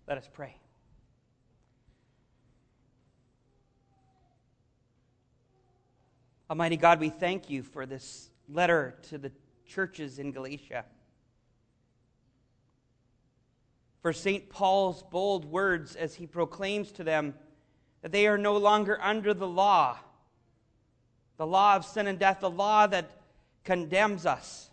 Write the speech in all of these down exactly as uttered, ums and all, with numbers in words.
Let us pray. Almighty God, we thank you for this letter to the churches in Galatia. For Saint Paul's bold words as he proclaims to them that they are no longer under the law, the law of sin and death, the law that condemns us.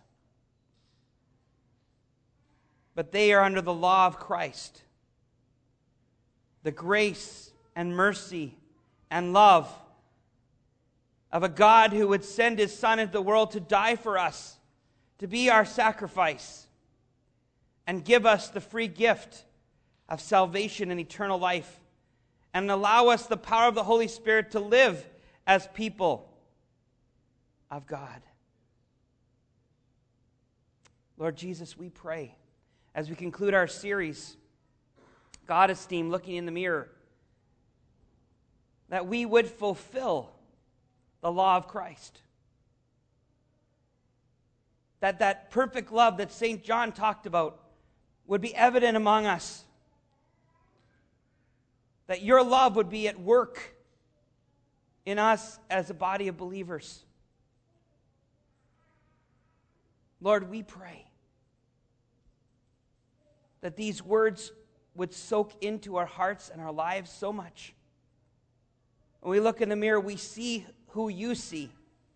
But they are under the law of Christ, the grace and mercy and love of a God who would send His Son into the world to die for us, to be our sacrifice, and give us the free gift of salvation and eternal life, and allow us the power of the Holy Spirit to live as people of God. Lord Jesus, we pray, as we conclude our series, God Esteem, Looking in the Mirror, that we would fulfill the law of Christ. That that perfect love that Saint John talked about would be evident among us. That your love would be at work in us as a body of believers. Lord, we pray that these words would soak into our hearts and our lives so much. When we look in the mirror, we see who you see.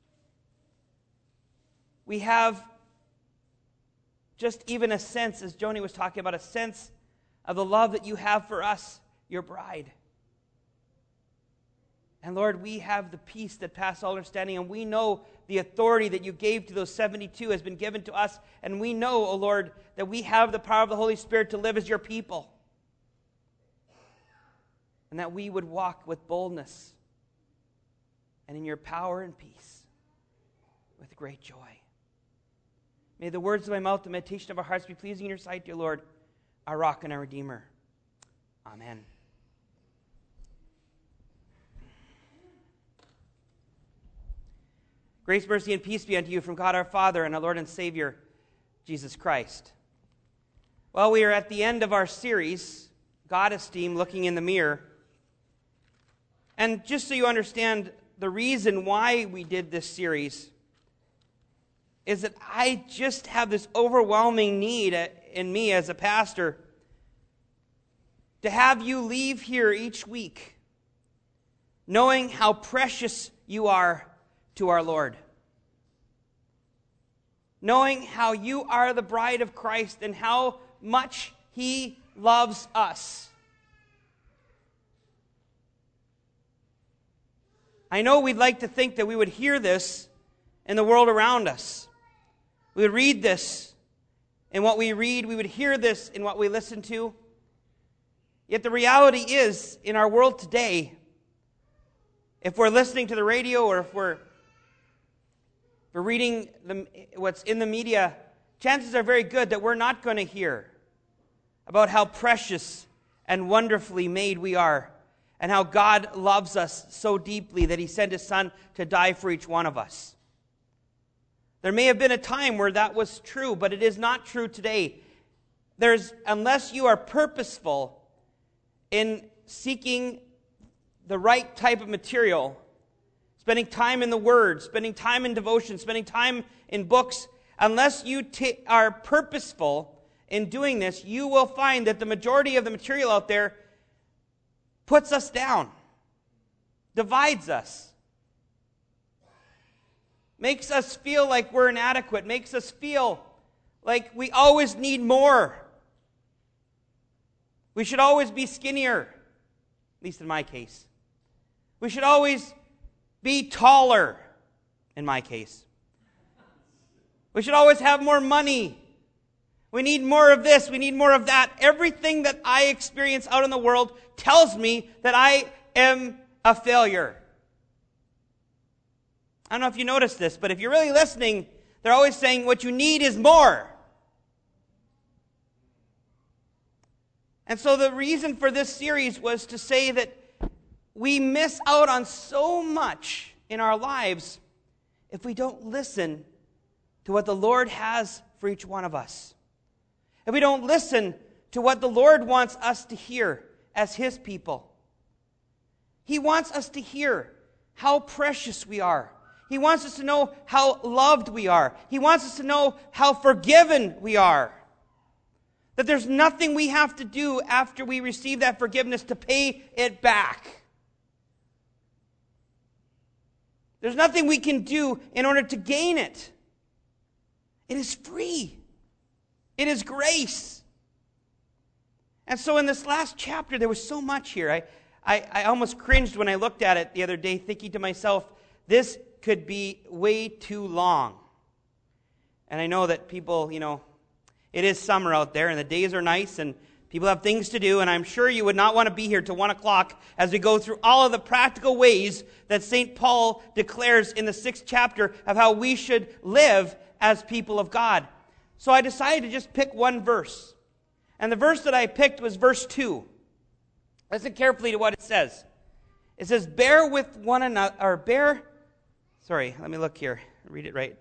We have just even a sense, as Joni was talking about, a sense of the love that you have for us, your bride. And Lord, we have the peace that passes all understanding, and we know the authority that you gave to those seventy-two has been given to us, and we know, O Lord, that we have the power of the Holy Spirit to live as your people, and that we would walk with boldness and in your power and peace with great joy. May the words of my mouth, the meditation of our hearts be pleasing in your sight, dear Lord, our rock and our Redeemer. Amen. Grace, mercy, and peace be unto you from God our Father and our Lord and Savior, Jesus Christ. Well, we are at the end of our series, God Esteem, Looking in the Mirror. And just so you understand the reason why we did this series is that I just have this overwhelming need in me as a pastor to have you leave here each week knowing how precious you are to our Lord. Knowing how you are the bride of Christ and how much He loves us. I know we'd like to think that we would hear this in the world around us. We would read this in what we read. We would hear this in what we listen to. Yet the reality is, in our world today, if we're listening to the radio or if we're, if we're reading the, what's in the media, chances are very good that we're not going to hear about how precious and wonderfully made we are, and how God loves us so deeply that He sent His Son to die for each one of us. There may have been a time where that was true, but it is not true today. There's, unless you are purposeful in seeking the right type of material, spending time in the Word, spending time in devotion, spending time in books, unless you t- are purposeful in doing this, you will find that the majority of the material out there puts us down, divides us, makes us feel like we're inadequate, makes us feel like we always need more. We should always be skinnier, at least in my case. We should always be taller, in my case. We should always have more money. We need more of this. We need more of that. Everything that I experience out in the world tells me that I am a failure. I don't know if you noticed this, but if you're really listening, they're always saying what you need is more. And so the reason for this series was to say that we miss out on so much in our lives if we don't listen to what the Lord has for each one of us. If we don't listen to what the Lord wants us to hear as His people. He wants us to hear how precious we are. He wants us to know how loved we are. He wants us to know how forgiven we are. That there's nothing we have to do after we receive that forgiveness to pay it back. There's nothing we can do in order to gain it. It is free. It is grace. And so in this last chapter, there was so much here. I, I, I almost cringed when I looked at it the other day, thinking to myself, this could be way too long. And I know that people, you know, it is summer out there, and the days are nice, and people have things to do, and I'm sure you would not want to be here till one o'clock as we go through all of the practical ways that Saint Paul declares in the sixth chapter of how we should live as people of God. So I decided to just pick one verse. And the verse that I picked was verse two. Listen carefully to what it says. It says, bear with one another, or bear, sorry, let me look here, read it right.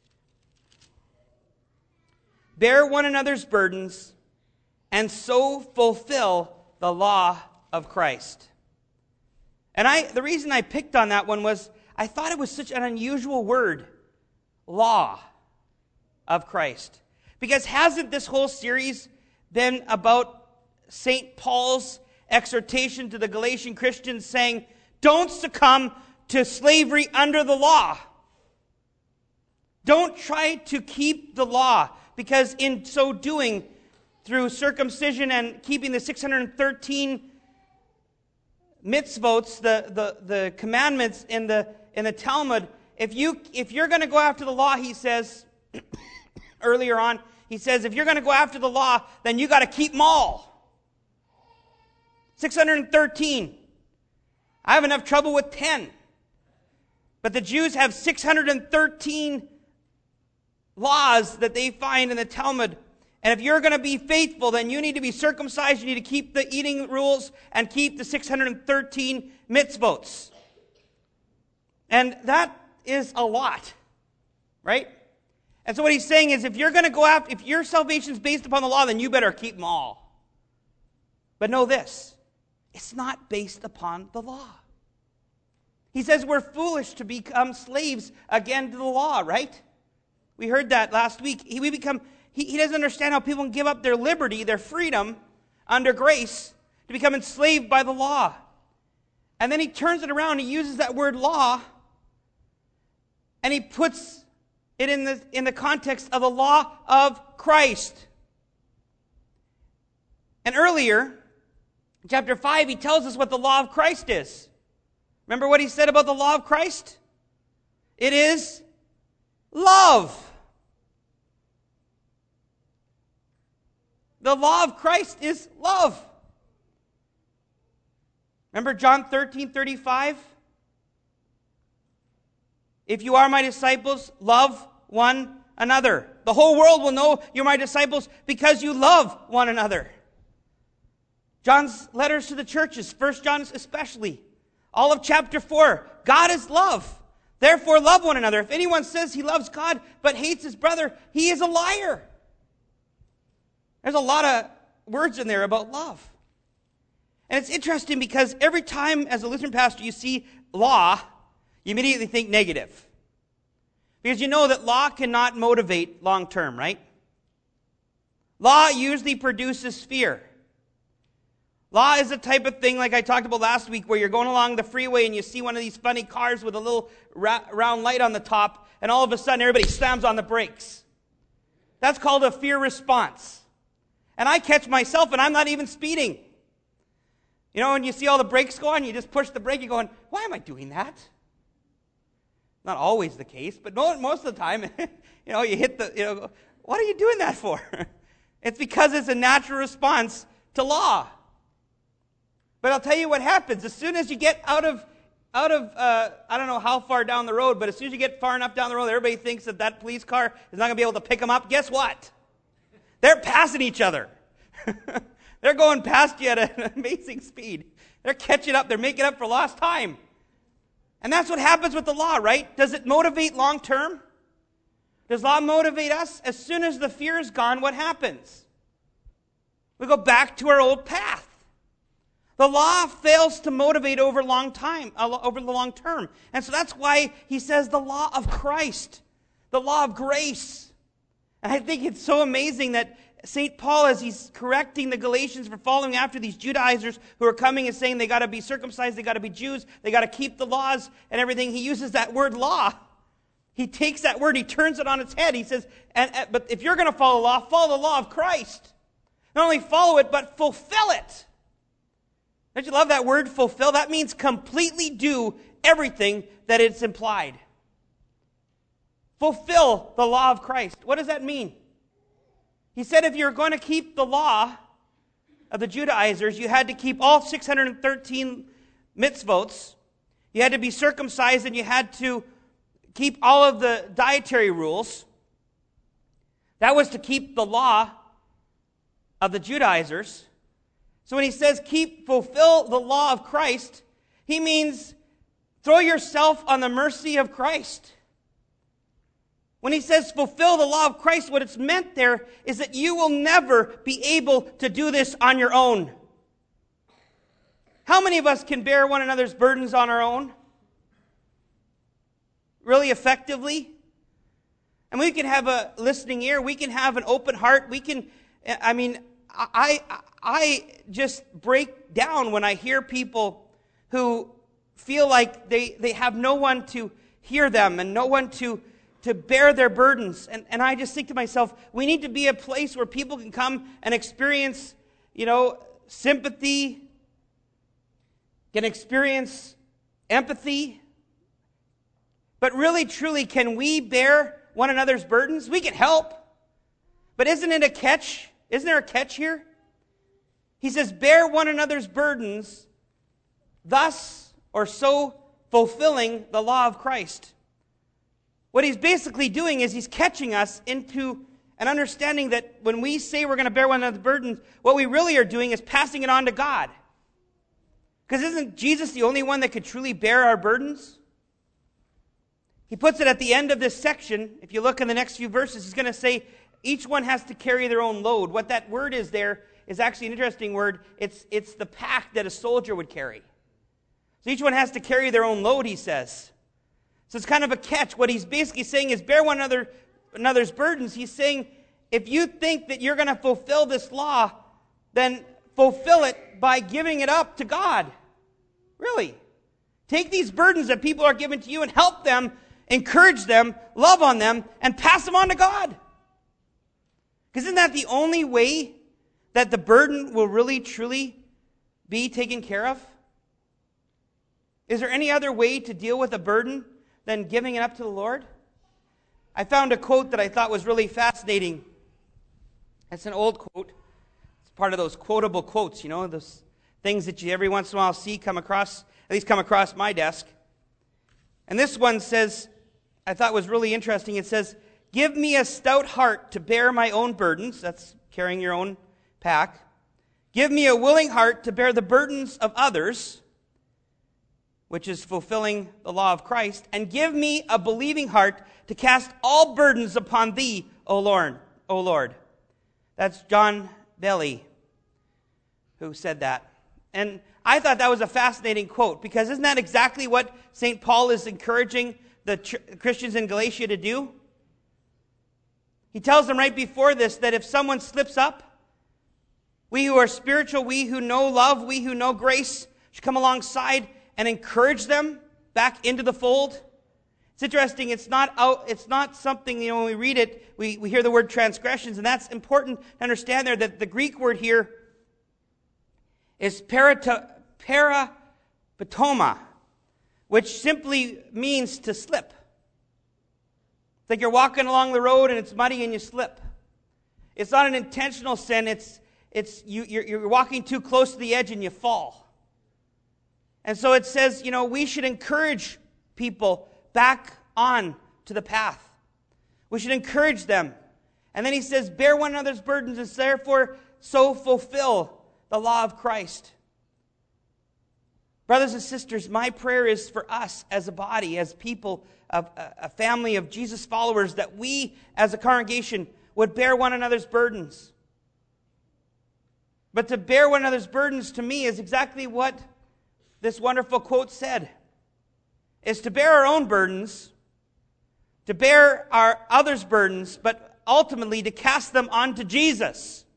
Bear one another's burdens, and so fulfill the law of Christ. And I, the reason I picked on that one was I thought it was such an unusual word, law of Christ. Because hasn't this whole series been about Saint Paul's exhortation to the Galatian Christians saying, don't succumb to slavery under the law. Don't try to keep the law, because in so doing, through circumcision and keeping the six hundred thirteen mitzvot, the, the, the commandments in the in the Talmud, if you if you're going to go after the law, he says earlier on, he says if you're going to go after the law, then you got to keep them all. six hundred thirteen. I have enough trouble with ten. But the Jews have six hundred thirteen laws that they find in the Talmud. And if you're going to be faithful, then you need to be circumcised. You need to keep the eating rules and keep the six hundred thirteen mitzvot. And that is a lot, right? And so what he's saying is, if you're going to go after, if your salvation is based upon the law, then you better keep them all. But know this, it's not based upon the law. He says we're foolish to become slaves again to the law, right? We heard that last week. He, we become, he, he doesn't understand how people can give up their liberty, their freedom, under grace, to become enslaved by the law. And then he turns it around, he uses that word law, and he puts it in the, in the context of the law of Christ. And earlier, chapter five, he tells us what the law of Christ is. Remember what he said about the law of Christ? It is love. The law of Christ is love. Remember John thirteen thirty-five? If you are my disciples, love one another. The whole world will know you're my disciples because you love one another. John's letters to the churches, First John especially, all of chapter four, God is love. Therefore love one another. If anyone says he loves God but hates his brother, he is a liar. There's a lot of words in there about love. And it's interesting because every time as a Lutheran pastor you see law, you immediately think negative. Because you know that law cannot motivate long term, right? Law usually produces fear. Law is the type of thing like I talked about last week where you're going along the freeway and you see one of these funny cars with a little ra- round light on the top, and all of a sudden everybody slams on the brakes. That's called a fear response. And I catch myself and I'm not even speeding. You know, when you see all the brakes go on, you just push the brake, you're going, why am I doing that? Not always the case, but most of the time, you know, you hit the, you know, what are you doing that for? It's because it's a natural response to law. But I'll tell you what happens. As soon as you get out of, out of uh, I don't know how far down the road, but as soon as you get far enough down the road, everybody thinks that that police car is not going to be able to pick them up. Guess what? They're passing each other. They're going past you at an amazing speed. They're catching up. They're making up for lost time. And that's what happens with the law, right? Does it motivate long term? Does law motivate us? As soon as the fear is gone, what happens? We go back to our old path. The law fails to motivate over long time, over the long term. And so that's why he says the law of Christ, the law of grace. And I think it's so amazing that Saint Paul, as he's correcting the Galatians for following after these Judaizers who are coming and saying they got to be circumcised, they got to be Jews, they got to keep the laws and everything, he uses that word law. He takes that word, he turns it on its head. He says, and, and, but if you're going to follow the law, follow the law of Christ. Not only follow it, but fulfill it. Don't you love that word, fulfill? That means completely do everything that it's implied. Fulfill the law of Christ. What does that mean? He said if you're going to keep the law of the Judaizers, you had to keep all six hundred thirteen mitzvot. You had to be circumcised and you had to keep all of the dietary rules. That was to keep the law of the Judaizers. So when he says keep, fulfill the law of Christ, he means throw yourself on the mercy of Christ. When he says fulfill the law of Christ, what it's meant there is that you will never be able to do this on your own. How many of us can bear one another's burdens on our own? Really effectively? And we can have a listening ear, we can have an open heart, we can, I mean, I, I just break down when I hear people who feel like they, they have no one to hear them and no one to, to bear their burdens. And, and I just think to myself, we need to be a place where people can come and experience, you know, sympathy, can experience empathy. But really, truly, can we bear one another's burdens? We can help. But isn't it a catch? Isn't there a catch here? He says, bear one another's burdens, thus or so fulfilling the law of Christ. What he's basically doing is he's catching us into an understanding that when we say we're going to bear one another's burdens, what we really are doing is passing it on to God. Because isn't Jesus the only one that could truly bear our burdens? He puts it at the end of this section. If you look in the next few verses, he's going to say each one has to carry their own load. What that word is there is actually an interesting word. It's, it's the pack that a soldier would carry. So each one has to carry their own load, he says. So it's kind of a catch. What he's basically saying is bear one another, another's burdens. He's saying if you think that you're going to fulfill this law, then fulfill it by giving it up to God. Really. Take these burdens that people are giving to you and help them, encourage them, love on them, and pass them on to God. Because isn't that the only way that the burden will really, truly be taken care of? Is there any other way to deal with a burden than giving it up to the Lord? I found a quote that I thought was really fascinating. It's an old quote. It's part of those quotable quotes, you know, those things that you every once in a while see come across, at least come across my desk. And this one says, I thought was really interesting. It says, give me a stout heart to bear my own burdens. That's carrying your own pack. Give me a willing heart to bear the burdens of others, which is fulfilling the law of Christ. And give me a believing heart to cast all burdens upon thee, O Lord. O Lord. That's John Belly who said that. And I thought that was a fascinating quote, because isn't that exactly what Saint Paul is encouraging the ch- Christians in Galatia to do? He tells them right before this that if someone slips up, we who are spiritual, we who know love, we who know grace, should come alongside and encourage them back into the fold. It's interesting, it's not out, it's not something, you know, when we read it, we, we hear the word transgressions, and that's important to understand there, that the Greek word here is parato, parapatoma, which simply means to slip. It's like you're walking along the road and it's muddy and you slip. It's not an intentional sin. It's it's you you're, you're walking too close to the edge and you fall. And so it says, you know, we should encourage people back on to the path. We should encourage them. And then he says, bear one another's burdens and therefore so fulfill the law of Christ. Brothers and sisters, my prayer is for us as a body, as people, of a family of Jesus followers, that we as a congregation would bear one another's burdens. But to bear one another's burdens, to me, is exactly what this wonderful quote said. Is to bear our own burdens, to bear our others' burdens, but ultimately to cast them onto Jesus.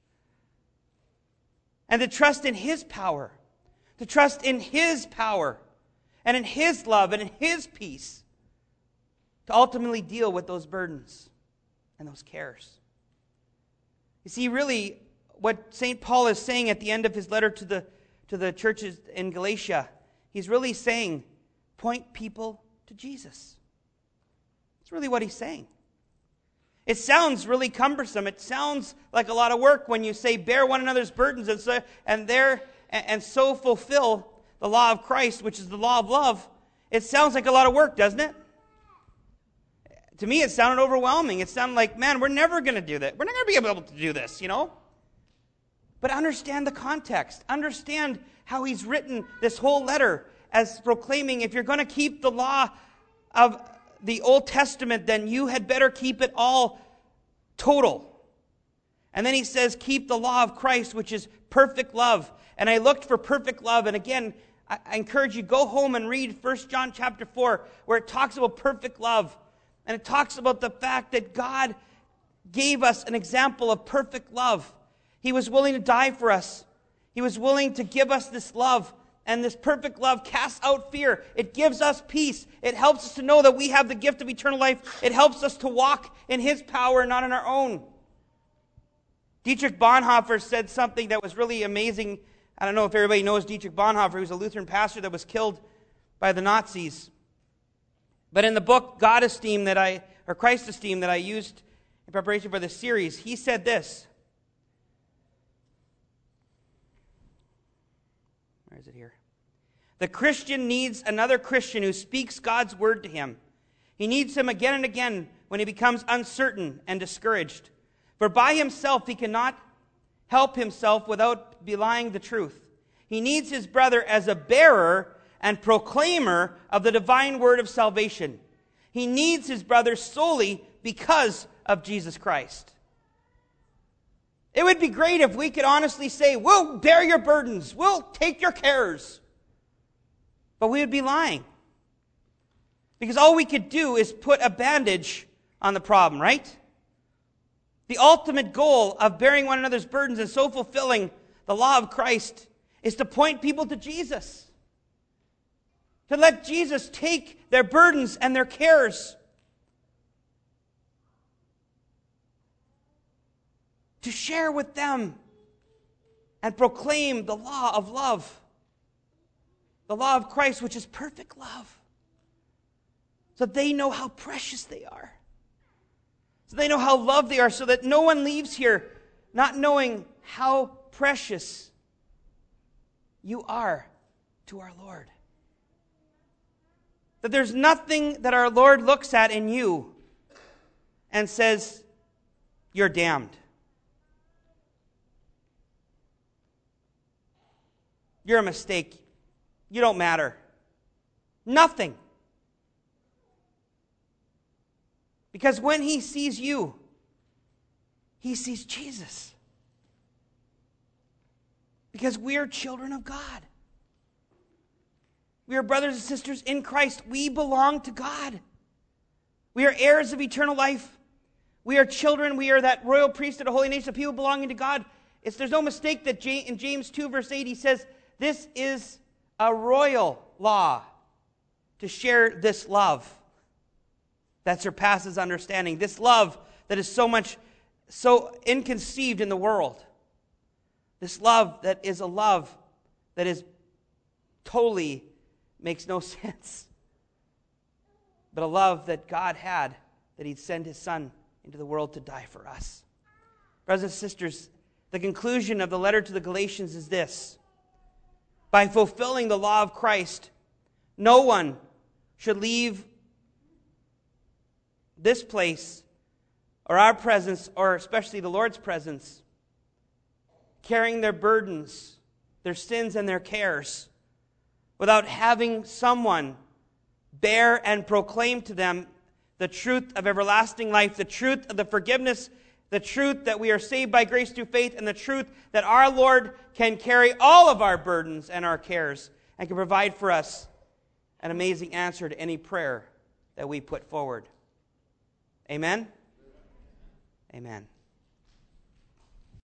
And to trust in His power. To trust in His power. And in His love and in His peace. To ultimately deal with those burdens and those cares. You see, really, what Saint Paul is saying at the end of his letter to the, to the churches in Galatia, he's really saying, point people to Jesus. That's really what he's saying. It sounds really cumbersome. It sounds like a lot of work when you say bear one another's burdens and so, and, there, and so fulfill the law of Christ, which is the law of love. It sounds like a lot of work, doesn't it? To me, it sounded overwhelming. It sounded like, man, we're never going to do that. We're not going to be able to do this, you know? But understand the context. Understand how he's written this whole letter as proclaiming, if you're going to keep the law of the Old Testament, then you had better keep it all total. And then he says, keep the law of Christ, which is perfect love. And I looked for perfect love, and again, I, I encourage you, go home and read First John chapter four, where it talks about perfect love. And it talks about the fact that God gave us an example of perfect love. He was willing to die for us. He was willing to give us this love. And this perfect love casts out fear. It gives us peace. It helps us to know that we have the gift of eternal life. It helps us to walk in His power, not in our own. Dietrich Bonhoeffer said something that was really amazing. I don't know if everybody knows Dietrich Bonhoeffer. He was a Lutheran pastor that was killed by the Nazis. But in the book, God Esteem, that I, or Christ Esteem, that I used in preparation for this series, he said this. Where is it here? The Christian needs another Christian who speaks God's word to him. He needs him again and again when he becomes uncertain and discouraged. For by himself he cannot help himself without belying the truth. He needs his brother as a bearer and proclaimer of the divine word of salvation. He needs his brother solely because of Jesus Christ. It would be great if we could honestly say, we'll bear your burdens, we'll take your cares. But we would be lying. Because all we could do is put a bandage on the problem, right? The ultimate goal of bearing one another's burdens and so fulfilling the law of Christ is to point people to Jesus. To let Jesus take their burdens and their cares. To share with them and proclaim the law of love. The law of Christ, which is perfect love. So that they know how precious they are. So they know how loved they are, so that no one leaves here not knowing how precious you are to our Lord. That there's nothing that our Lord looks at in you and says, you're damned. You're a mistake. You don't matter. Nothing. Because when He sees you, He sees Jesus. Because we are children of God. We are brothers and sisters in Christ. We belong to God. We are heirs of eternal life. We are children. We are that royal priesthood, a holy nation of people belonging to God. It's, there's no mistake that in James two verse eight he says, this is a royal law to share this love that surpasses understanding. This love that is so much, so inconceived in the world. This love that is a love that is totally makes no sense. But a love that God had, that He'd send His Son into the world to die for us. Brothers and sisters, the conclusion of the letter to the Galatians is this. By fulfilling the law of Christ, no one should leave this place or our presence, or especially the Lord's presence, carrying their burdens, their sins, and their cares, without having someone bear and proclaim to them the truth of everlasting life, the truth of the forgiveness the truth that we are saved by grace through faith, and the truth that our Lord can carry all of our burdens and our cares and can provide for us an amazing answer to any prayer that we put forward. Amen? Amen.